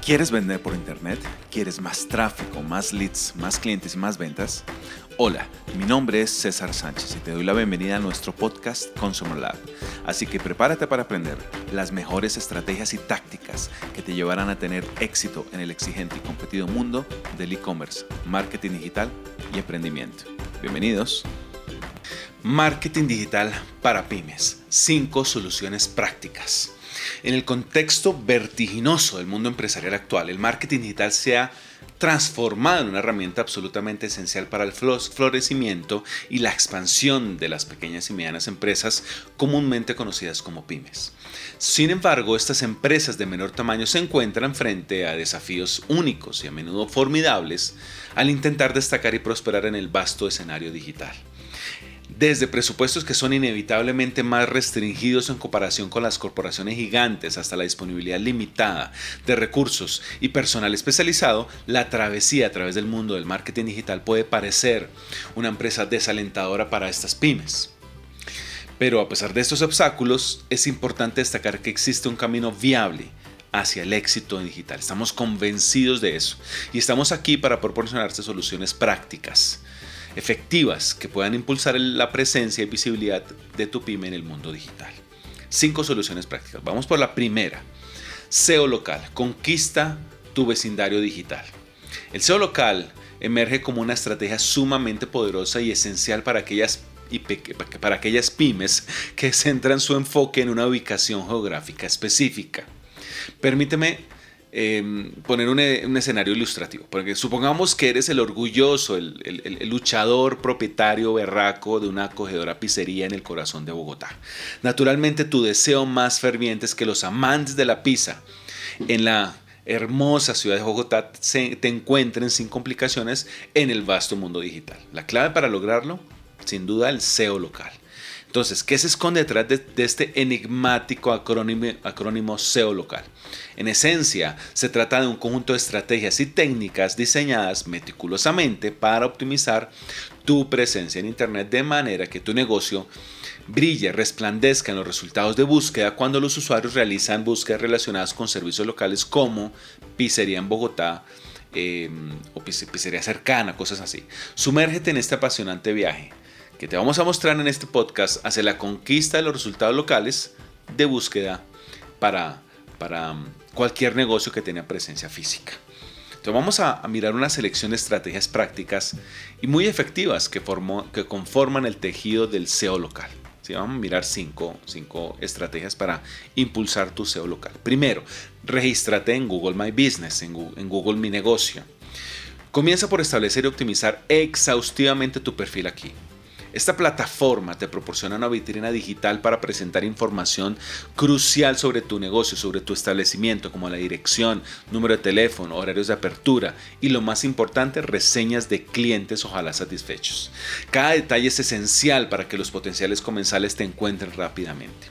¿Quieres vender por internet? ¿Quieres más tráfico, más leads, más clientes y más ventas? Hola, mi nombre es César Sánchez y te doy la bienvenida a nuestro podcast Consumer Lab. Así que prepárate para aprender las mejores estrategias y tácticas que te llevarán a tener éxito en el exigente y competido mundo del e-commerce, marketing digital y emprendimiento. Bienvenidos. Marketing digital para pymes. 5 soluciones prácticas. En el contexto vertiginoso del mundo empresarial actual, el marketing digital se ha transformado en una herramienta absolutamente esencial para el florecimiento y la expansión de las pequeñas y medianas empresas comúnmente conocidas como pymes. Sin embargo, estas empresas de menor tamaño se encuentran frente a desafíos únicos y a menudo formidables al intentar destacar y prosperar en el vasto escenario digital. Desde presupuestos que son inevitablemente más restringidos en comparación con las corporaciones gigantes hasta la disponibilidad limitada de recursos y personal especializado, la travesía a través del mundo del marketing digital puede parecer una empresa desalentadora para estas pymes. Pero a pesar de estos obstáculos, es importante destacar que existe un camino viable hacia el éxito digital. Estamos convencidos de eso y estamos aquí para proporcionarte soluciones prácticas efectivas que puedan impulsar la presencia y visibilidad de tu pyme en el mundo digital. 5 soluciones prácticas. Vamos por la primera. SEO local. Conquista tu vecindario digital. El SEO local emerge como una estrategia sumamente poderosa y esencial para aquellas pymes que centran su enfoque en una ubicación geográfica específica. Permíteme poner un escenario ilustrativo, porque supongamos que eres el orgulloso, el luchador propietario berraco de una acogedora pizzería en el corazón de Bogotá. Naturalmente tu deseo más ferviente es que los amantes de la pizza en la hermosa ciudad de Bogotá te encuentren sin complicaciones en el vasto mundo digital. La clave para lograrlo, sin duda, el SEO local. Entonces, ¿qué se esconde detrás de este enigmático acrónimo SEO local? En esencia, se trata de un conjunto de estrategias y técnicas diseñadas meticulosamente para optimizar tu presencia en Internet de manera que tu negocio brille, resplandezca en los resultados de búsqueda cuando los usuarios realizan búsquedas relacionadas con servicios locales como pizzería en Bogotá, o pizzería cercana, cosas así. Sumérgete en este apasionante viaje que te vamos a mostrar en este podcast hacia la conquista de los resultados locales de búsqueda para cualquier negocio que tenga presencia física. Entonces vamos a mirar una selección de estrategias prácticas y muy efectivas que conforman el tejido del SEO local. ¿Sí? Vamos a mirar 5 estrategias para impulsar tu SEO local. Primero, regístrate en Google My Business, en Google Mi Negocio. Comienza por establecer y optimizar exhaustivamente tu perfil aquí. Esta plataforma te proporciona una vitrina digital para presentar información crucial sobre tu negocio, sobre tu establecimiento, como la dirección, número de teléfono, horarios de apertura y, lo más importante, reseñas de clientes ojalá satisfechos. Cada detalle es esencial para que los potenciales comensales te encuentren rápidamente.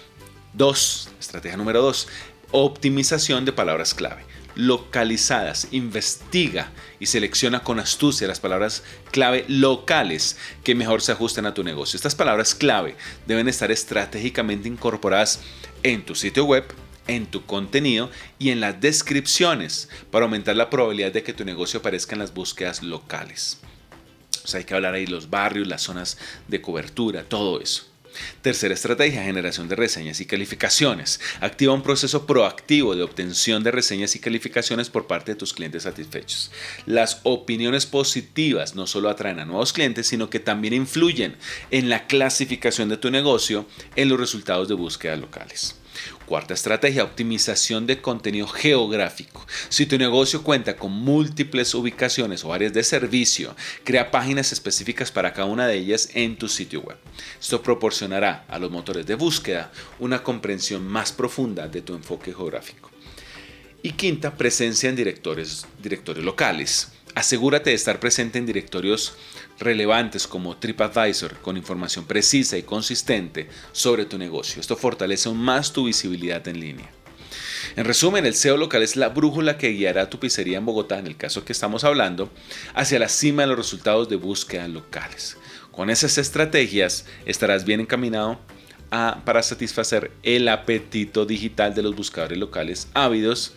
Estrategia número 2. Optimización de palabras clave. Localizadas, investiga y selecciona con astucia las palabras clave locales que mejor se ajusten a tu negocio. Estas palabras clave deben estar estratégicamente incorporadas en tu sitio web, en tu contenido y en las descripciones para aumentar la probabilidad de que tu negocio aparezca en las búsquedas locales. O sea, hay que hablar ahí de los barrios, las zonas de cobertura, todo eso. Tercera estrategia, generación de reseñas y calificaciones. Activa un proceso proactivo de obtención de reseñas y calificaciones por parte de tus clientes satisfechos. Las opiniones positivas no solo atraen a nuevos clientes, sino que también influyen en la clasificación de tu negocio en los resultados de búsqueda locales. Cuarta estrategia, optimización de contenido geográfico. Si tu negocio cuenta con múltiples ubicaciones o áreas de servicio, crea páginas específicas para cada una de ellas en tu sitio web. Esto proporcionará a los motores de búsqueda una comprensión más profunda de tu enfoque geográfico. Y quinta, presencia en directorios locales. Asegúrate de estar presente en directorios relevantes como TripAdvisor con información precisa y consistente sobre tu negocio. Esto fortalece aún más tu visibilidad en línea. En resumen, el SEO local es la brújula que guiará a tu pizzería en Bogotá, en el caso que estamos hablando, hacia la cima de los resultados de búsqueda locales. Con esas estrategias estarás bien encaminado para satisfacer el apetito digital de los buscadores locales ávidos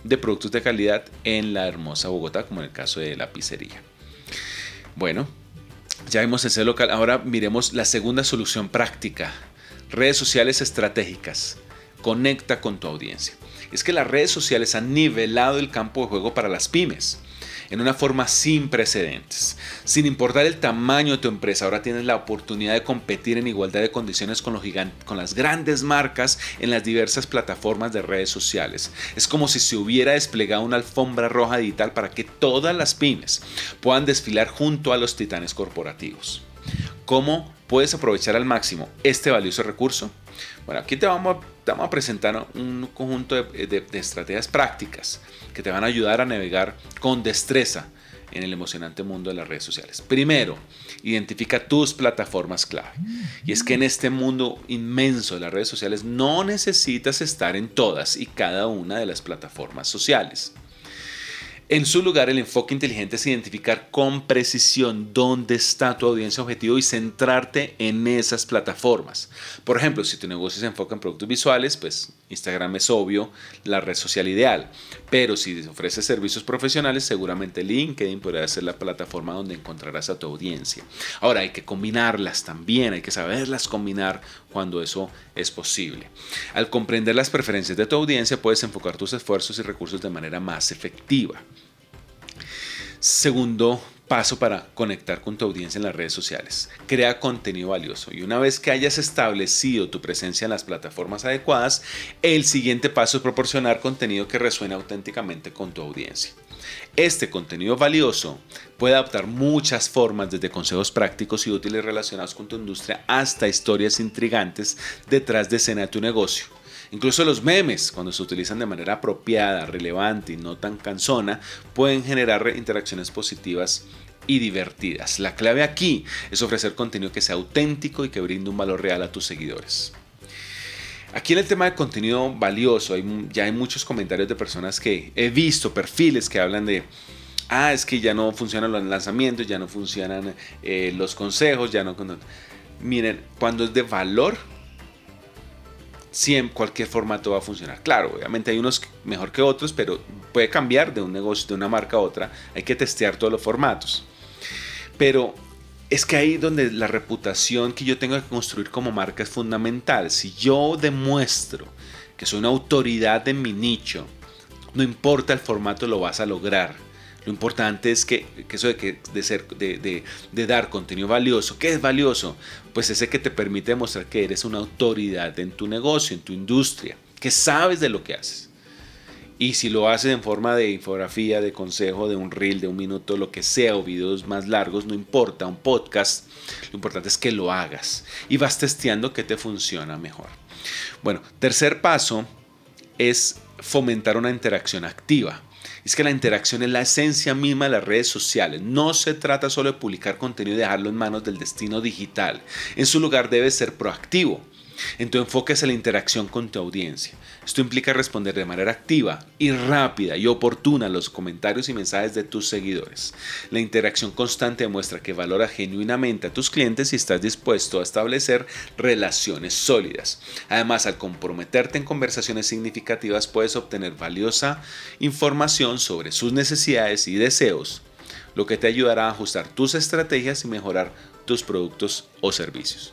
de productos de calidad en la hermosa Bogotá, como en el caso de la pizzería. Bueno, ya vimos ese local. Ahora miremos la segunda solución práctica. Redes sociales estratégicas. Conecta con tu audiencia. Es que las redes sociales han nivelado el campo de juego para las pymes en una forma sin precedentes. Sin importar el tamaño de tu empresa, ahora tienes la oportunidad de competir en igualdad de condiciones con las grandes marcas en las diversas plataformas de redes sociales. Es como si se hubiera desplegado una alfombra roja digital para que todas las pymes puedan desfilar junto a los titanes corporativos. ¿Cómo puedes aprovechar al máximo este valioso recurso? Bueno, aquí te vamos a presentar un conjunto de estrategias prácticas que te van a ayudar a navegar con destreza en el emocionante mundo de las redes sociales. Primero, identifica tus plataformas clave. Y es que en este mundo inmenso de las redes sociales no necesitas estar en todas y cada una de las plataformas sociales. En su lugar, el enfoque inteligente es identificar con precisión dónde está tu audiencia objetivo y centrarte en esas plataformas. Por ejemplo, si tu negocio se enfoca en productos visuales, pues Instagram es obvio la red social ideal. Pero si ofreces servicios profesionales, seguramente LinkedIn podría ser la plataforma donde encontrarás a tu audiencia. Ahora, hay que combinarlas también, hay que saberlas combinar cuando eso es posible. Al comprender las preferencias de tu audiencia, puedes enfocar tus esfuerzos y recursos de manera más efectiva. Segundo paso para conectar con tu audiencia en las redes sociales. Crea contenido valioso. Y una vez que hayas establecido tu presencia en las plataformas adecuadas, el siguiente paso es proporcionar contenido que resuene auténticamente con tu audiencia. Este contenido valioso puede adoptar muchas formas, desde consejos prácticos y útiles relacionados con tu industria hasta historias intrigantes detrás de escena de tu negocio. Incluso los memes, cuando se utilizan de manera apropiada, relevante y no tan cansona, pueden generar interacciones positivas y divertidas. La clave aquí es ofrecer contenido que sea auténtico y que brinde un valor real a tus seguidores. Aquí en el tema de contenido valioso ya hay muchos comentarios de personas que he visto, perfiles que hablan de es que ya no funcionan los lanzamientos, ya no funcionan los consejos, ya no... Miren, cuando es de valor, cualquier formato va a funcionar. Claro, obviamente hay unos mejor que otros, pero puede cambiar de un negocio, de una marca a otra. Hay que testear todos los formatos. Pero es que ahí donde la reputación que yo tengo que construir como marca es fundamental. Si yo demuestro que soy una autoridad en mi nicho, no importa el formato, lo vas a lograr. Lo importante es que eso de dar contenido valioso. ¿Qué es valioso? Pues ese que te permite demostrar que eres una autoridad en tu negocio, en tu industria, que sabes de lo que haces. Y si lo haces en forma de infografía, de consejo, de un reel, de un minuto, lo que sea, o videos más largos, no importa, un podcast, lo importante es que lo hagas y vas testeando qué te funciona mejor. Bueno, tercer paso es fomentar una interacción activa. Es que la interacción es la esencia misma de las redes sociales. No se trata solo de publicar contenido y dejarlo en manos del destino digital. En su lugar debes ser proactivo. En tu enfoque es la interacción con tu audiencia. Esto implica responder de manera activa y rápida y oportuna a los comentarios y mensajes de tus seguidores. La interacción constante demuestra que valoras genuinamente a tus clientes y estás dispuesto a establecer relaciones sólidas. Además, al comprometerte en conversaciones significativas, puedes obtener valiosa información sobre sus necesidades y deseos, lo que te ayudará a ajustar tus estrategias y mejorar tus productos o servicios.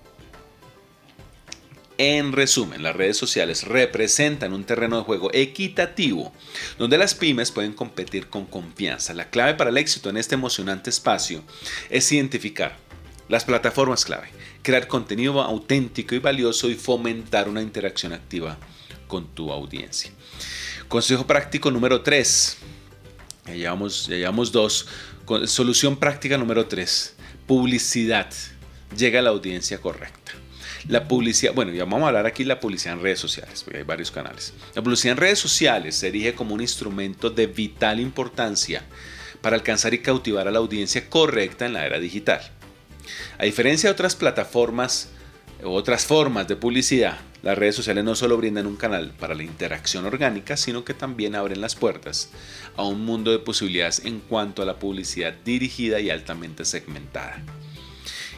En resumen, las redes sociales representan un terreno de juego equitativo donde las pymes pueden competir con confianza. La clave para el éxito en este emocionante espacio es identificar las plataformas clave, crear contenido auténtico y valioso y fomentar una interacción activa con tu audiencia. Consejo práctico número 3. Ya llevamos 2. Solución práctica número 3. Publicidad. Llega a la audiencia correcta. La publicidad, ya vamos a hablar aquí de la publicidad en redes sociales, porque hay varios canales. La publicidad en redes sociales se erige como un instrumento de vital importancia para alcanzar y cautivar a la audiencia correcta en la era digital. A diferencia de otras plataformas u otras formas de publicidad, las redes sociales no solo brindan un canal para la interacción orgánica, sino que también abren las puertas a un mundo de posibilidades en cuanto a la publicidad dirigida y altamente segmentada.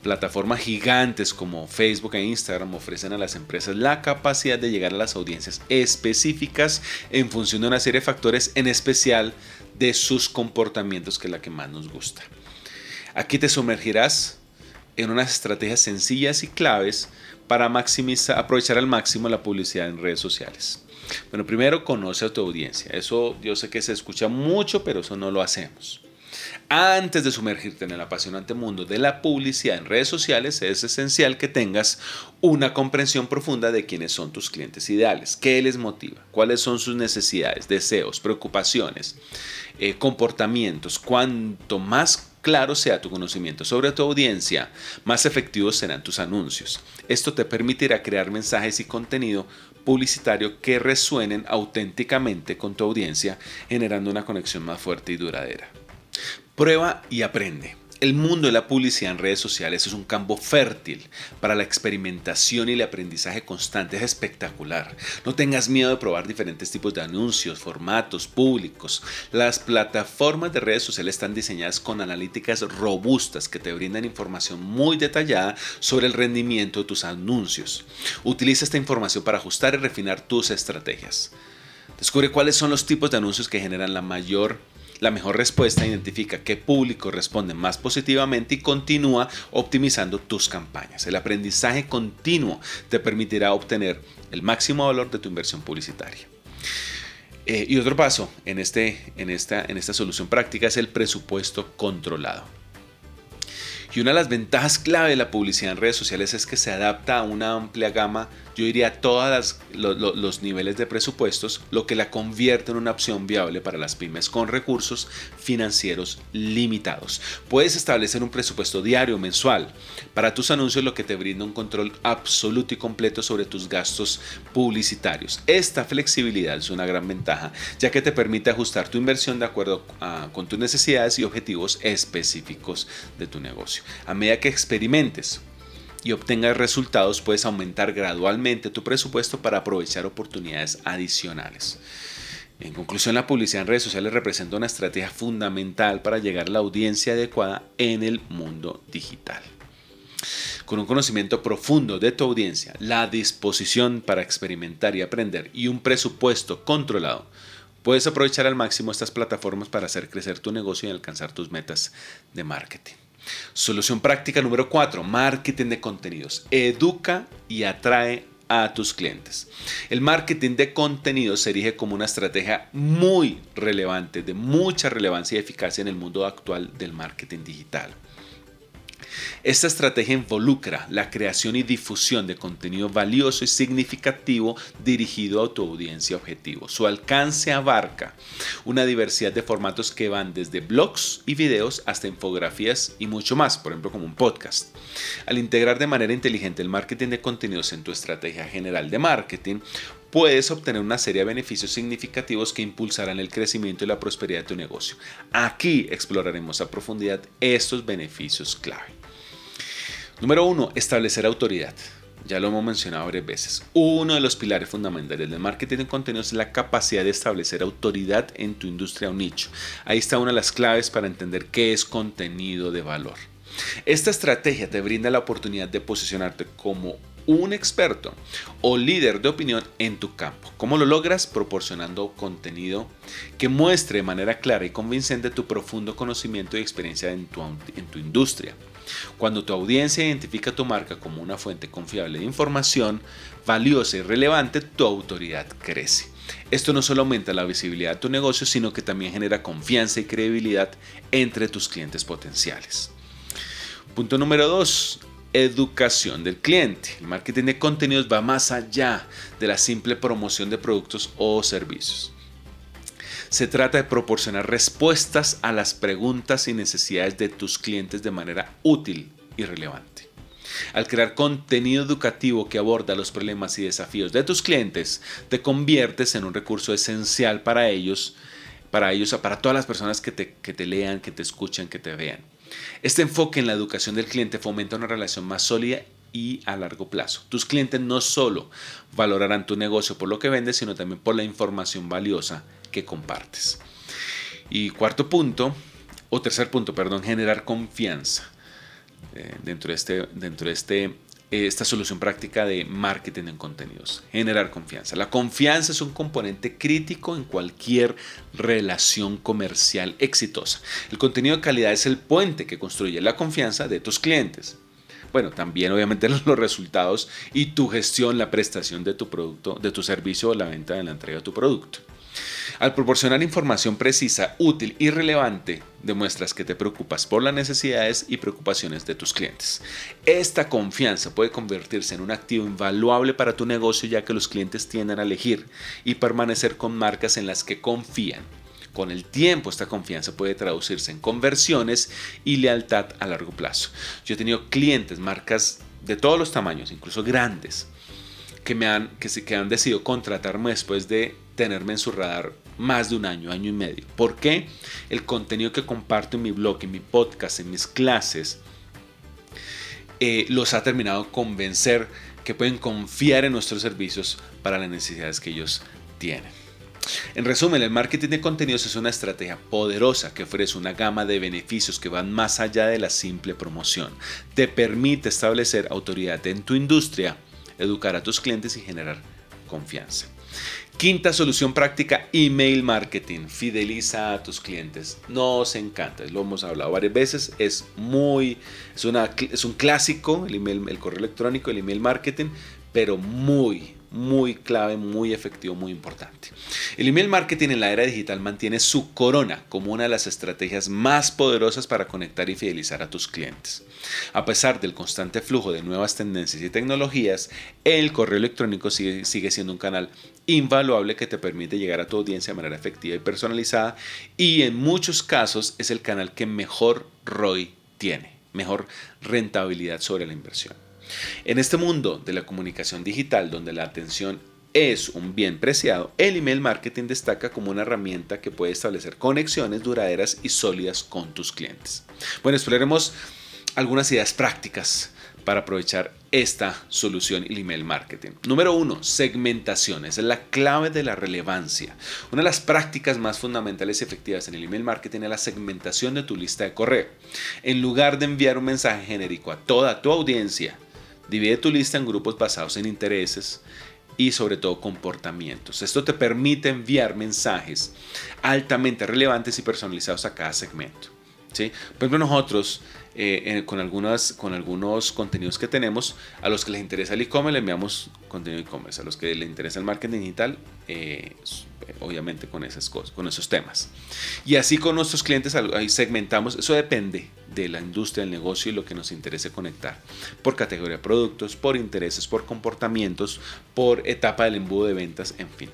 Plataformas gigantes como Facebook e Instagram ofrecen a las empresas la capacidad de llegar a las audiencias específicas en función de una serie de factores, en especial de sus comportamientos, que es la que más nos gusta. Aquí te sumergirás en unas estrategias sencillas y claves para aprovechar al máximo la publicidad en redes sociales. Bueno, primero conoce a tu audiencia. Eso yo sé que se escucha mucho, pero eso no lo hacemos. Antes de sumergirte en el apasionante mundo de la publicidad en redes sociales, es esencial que tengas una comprensión profunda de quiénes son tus clientes ideales, qué les motiva, cuáles son sus necesidades, deseos, preocupaciones, comportamientos. Cuanto más claro sea tu conocimiento sobre tu audiencia, más efectivos serán tus anuncios. Esto te permitirá crear mensajes y contenido publicitario que resuenen auténticamente con tu audiencia, generando una conexión más fuerte y duradera. Prueba y aprende. El mundo de la publicidad en redes sociales es un campo fértil para la experimentación y el aprendizaje constante. Es espectacular. No tengas miedo de probar diferentes tipos de anuncios, formatos, públicos. Las plataformas de redes sociales están diseñadas con analíticas robustas que te brindan información muy detallada sobre el rendimiento de tus anuncios. Utiliza esta información para ajustar y refinar tus estrategias. Descubre cuáles son los tipos de anuncios que generan la mejor respuesta, identifica qué público responde más positivamente y continúa optimizando tus campañas. El aprendizaje continuo te permitirá obtener el máximo valor de tu inversión publicitaria. Y otro paso en esta solución práctica es el presupuesto controlado. Y una de las ventajas clave de la publicidad en redes sociales es que se adapta a una amplia gama, yo diría a todos los niveles de presupuestos, lo que la convierte en una opción viable para las pymes con recursos financieros limitados. Puedes establecer un presupuesto diario o mensual para tus anuncios, lo que te brinda un control absoluto y completo sobre tus gastos publicitarios. Esta flexibilidad es una gran ventaja, ya que te permite ajustar tu inversión de acuerdo con tus necesidades y objetivos específicos de tu negocio. A medida que experimentes y obtengas resultados, puedes aumentar gradualmente tu presupuesto para aprovechar oportunidades adicionales. En conclusión, la publicidad en redes sociales representa una estrategia fundamental para llegar a la audiencia adecuada en el mundo digital. Con un conocimiento profundo de tu audiencia, la disposición para experimentar y aprender y un presupuesto controlado, puedes aprovechar al máximo estas plataformas para hacer crecer tu negocio y alcanzar tus metas de marketing. Solución práctica número 4, marketing de contenidos. Educa y atrae a tus clientes. El marketing de contenidos se erige como una estrategia muy relevante, de mucha relevancia y eficacia en el mundo actual del marketing digital. Esta estrategia involucra la creación y difusión de contenido valioso y significativo dirigido a tu audiencia objetivo. Su alcance abarca una diversidad de formatos que van desde blogs y videos hasta infografías y mucho más, por ejemplo como un podcast. Al integrar de manera inteligente el marketing de contenidos en tu estrategia general de marketing, puedes obtener una serie de beneficios significativos que impulsarán el crecimiento y la prosperidad de tu negocio. Aquí exploraremos a profundidad estos beneficios clave. Número 1. Establecer autoridad. Ya lo hemos mencionado varias veces. Uno de los pilares fundamentales del marketing de contenidos es la capacidad de establecer autoridad en tu industria o nicho. Ahí está una de las claves para entender qué es contenido de valor. Esta estrategia te brinda la oportunidad de posicionarte como un experto o líder de opinión en tu campo. ¿Cómo lo logras? Proporcionando contenido que muestre de manera clara y convincente tu profundo conocimiento y experiencia en tu industria. Cuando tu audiencia identifica tu marca como una fuente confiable de información valiosa y relevante, tu autoridad crece. Esto no solo aumenta la visibilidad de tu negocio, sino que también genera confianza y credibilidad entre tus clientes potenciales. Punto número 2. Educación del cliente. El marketing de contenidos va más allá de la simple promoción de productos o servicios. Se trata de proporcionar respuestas a las preguntas y necesidades de tus clientes de manera útil y relevante. Al crear contenido educativo que aborda los problemas y desafíos de tus clientes, te conviertes en un recurso esencial para todas las personas que te lean, que te escuchan, que te vean. Este enfoque en la educación del cliente fomenta una relación más sólida y a largo plazo. Tus clientes no solo valorarán tu negocio por lo que vendes, sino también por la información valiosa que compartes. Y tercer punto, generar confianza. esta solución práctica de marketing en contenidos. Generar confianza. La confianza es un componente crítico en cualquier relación comercial exitosa. El contenido de calidad es el puente que construye la confianza de tus clientes. Bueno, también obviamente los resultados y tu gestión, la prestación de tu producto, de tu servicio o la venta de la entrega de tu producto. Al proporcionar información precisa, útil y relevante, demuestras que te preocupas por las necesidades y preocupaciones de tus clientes. Esta confianza puede convertirse en un activo invaluable para tu negocio, ya que los clientes tienden a elegir y permanecer con marcas en las que confían. Con el tiempo, esta confianza puede traducirse en conversiones y lealtad a largo plazo. Yo he tenido clientes, marcas de todos los tamaños, incluso grandes, que han decidido contratarme después de tenerme en su radar más de un año, año y medio. ¿Por qué? El contenido que comparto en mi blog, en mi podcast, en mis clases, los ha terminado de convencer que pueden confiar en nuestros servicios para las necesidades que ellos tienen. En resumen, el marketing de contenidos es una estrategia poderosa que ofrece una gama de beneficios que van más allá de la simple promoción. Te permite establecer autoridad en tu industria, educar a tus clientes y generar confianza. Quinta solución práctica, email marketing. Fideliza a tus clientes. Nos encanta, lo hemos hablado varias veces. Es un clásico, el correo electrónico, el email marketing, pero muy clave, muy efectivo, muy importante. El email marketing en la era digital mantiene su corona como una de las estrategias más poderosas para conectar y fidelizar a tus clientes. A pesar del constante flujo de nuevas tendencias y tecnologías, el correo electrónico sigue siendo un canal invaluable que te permite llegar a tu audiencia de manera efectiva y personalizada, y en muchos casos es el canal que mejor ROI tiene, mejor rentabilidad sobre la inversión. En este mundo de la comunicación digital, donde la atención es un bien preciado, el email marketing destaca como una herramienta que puede establecer conexiones duraderas y sólidas con tus clientes. Bueno, exploremos algunas ideas prácticas para aprovechar esta solución, el email marketing. Número 1, segmentación. Esa es la clave de la relevancia. Una de las prácticas más fundamentales y efectivas en el email marketing es la segmentación de tu lista de correo. En lugar de enviar un mensaje genérico a toda tu audiencia, divide tu lista en grupos basados en intereses y sobre todo comportamientos. Esto te permite enviar mensajes altamente relevantes y personalizados a cada segmento, ¿sí? Por ejemplo, nosotros con algunos contenidos que tenemos, a los que les interesa el e-commerce le enviamos contenido de e-commerce, a los que les interesa el marketing digital, obviamente con esas cosas, con esos temas. Y así con nuestros clientes ahí segmentamos. Eso depende de la industria, del negocio y lo que nos interese conectar, por categoría de productos, por intereses, por comportamientos, por etapa del embudo de ventas, en fin.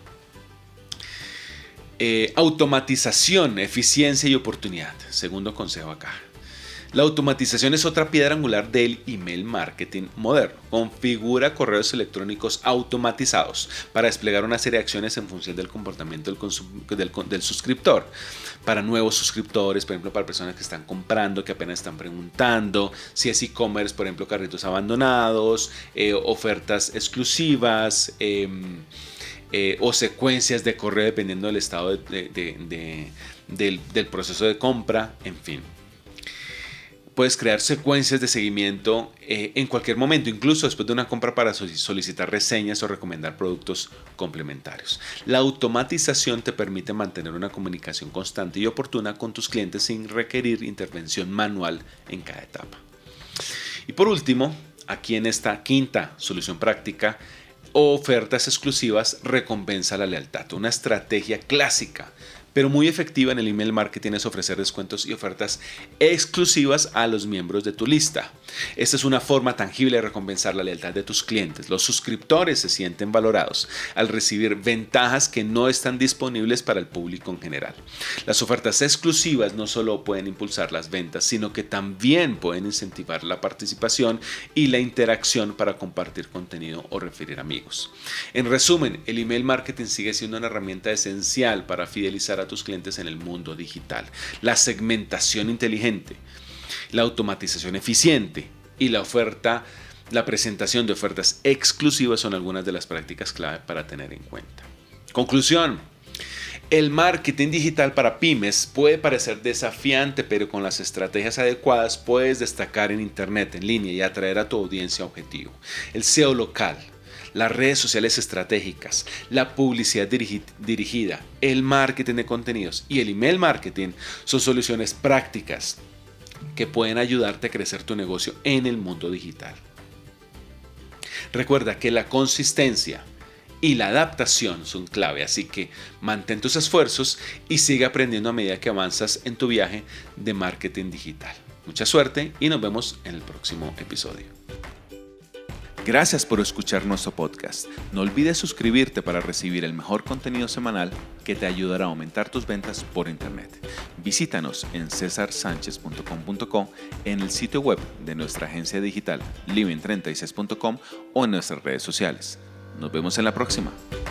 Automatización, eficiencia y oportunidad. Segundo consejo acá. La automatización es otra piedra angular del email marketing moderno. Configura correos electrónicos automatizados para desplegar una serie de acciones en función del comportamiento del suscriptor. Para nuevos suscriptores, por ejemplo, para personas que están comprando, que apenas están preguntando, si es e-commerce, por ejemplo, carritos abandonados, ofertas exclusivas, o secuencias de correo dependiendo del estado del proceso de compra, en fin. Puedes crear secuencias de seguimiento en cualquier momento, incluso después de una compra, para solicitar reseñas o recomendar productos complementarios. La automatización te permite mantener una comunicación constante y oportuna con tus clientes sin requerir intervención manual en cada etapa. Y por último, aquí en esta quinta solución práctica, ofertas exclusivas recompensa la lealtad. Una estrategia clásica pero muy efectiva en el email marketing es ofrecer descuentos y ofertas exclusivas a los miembros de tu lista. Esta es una forma tangible de recompensar la lealtad de tus clientes. Los suscriptores se sienten valorados al recibir ventajas que no están disponibles para el público en general. Las ofertas exclusivas no solo pueden impulsar las ventas, sino que también pueden incentivar la participación y la interacción para compartir contenido o referir amigos. En resumen, el email marketing sigue siendo una herramienta esencial para fidelizar a tus clientes en el mundo digital. La segmentación inteligente, la automatización eficiente y la presentación de ofertas exclusivas son algunas de las prácticas clave para tener en cuenta. Conclusión: El marketing digital para pymes puede parecer desafiante, pero con las estrategias adecuadas puedes destacar en Internet, en línea y atraer a tu audiencia objetivo. El SEO local, las redes sociales estratégicas, la publicidad dirigida, el marketing de contenidos y el email marketing son soluciones prácticas que pueden ayudarte a crecer tu negocio en el mundo digital. Recuerda que la consistencia y la adaptación son clave, así que mantén tus esfuerzos y sigue aprendiendo a medida que avanzas en tu viaje de marketing digital. Mucha suerte y nos vemos en el próximo episodio. Gracias por escuchar nuestro podcast. No olvides suscribirte para recibir el mejor contenido semanal que te ayudará a aumentar tus ventas por internet. Visítanos en cesarsanchez.com.co, en el sitio web de nuestra agencia digital living36.com o en nuestras redes sociales. Nos vemos en la próxima.